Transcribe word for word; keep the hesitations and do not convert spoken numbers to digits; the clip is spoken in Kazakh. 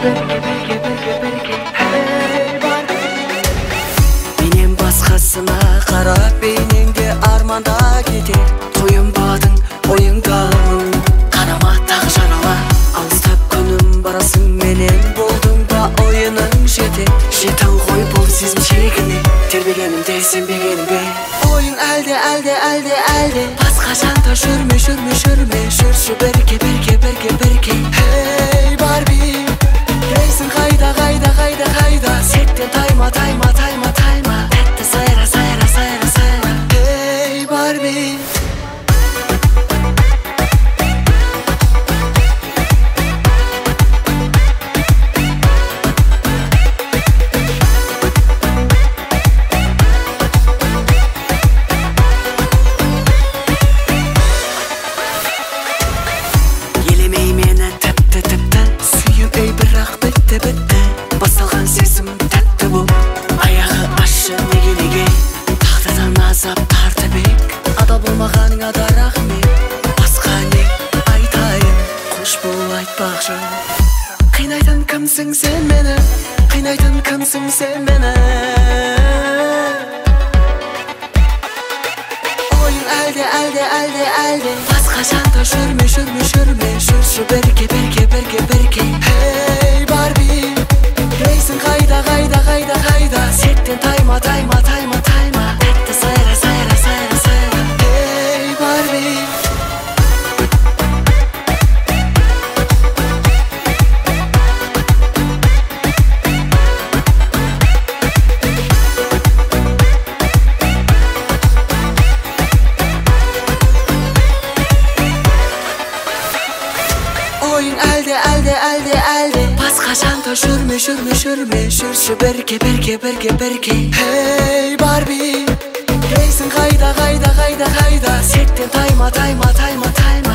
Менен басқасына қарап бейнеңде арманда кетер. Тойынбадың ойыңдамын, қанама тағы жарала. Алыстап күнім барасың, менен болдың ба ойының жетер. Жетің ғой бұл сезім шегіне, тербегенімде сенбегенім бе? Ойың әлде, әлде, әлде, әлде басқа жанда жүрме, жүрме, жүрме. Жүрші бірге, бірге, бірге, бірге. Hey Барби, дейсің қайда, қайда, қайда, қайда? Сеттен тайма, тайма, тайма, тайма. Тәтті сайра, сайра, сайра, сайра. Hey Барби. Басталған сезім тәтті бұл, аяғы ашы неге неге? Тағдырдан азап тартып ек, адал болмағаның ада рахмет. Басқа не айтайын, қош бол айтпақшы. Қинайтын кімсің сен мені, қинайтын кімсің сен мені? Ойың әлде, әлде, әлде, әлде басқа жанда жүрме, жүрме, жүрме. Жүрші бірге, бірге, бірге, бірге. Hey Барби, дейсің қайда, қайда, қайда, қайда? Сеттен тайма, тайма, тайма, тайма. Тәтті сайра, сайра, сайра, сайра. Hey Барби. Ойың әлде, әлде, әлде, әлде басқа жанда жүрме, жүрме, жүрме. Жүрші бірге, бірге, бірге, бірге. Hey Барби, дейсің қайда, қайда, қайда, қайда? Сеттен тайма, тайма, тайма, тайма.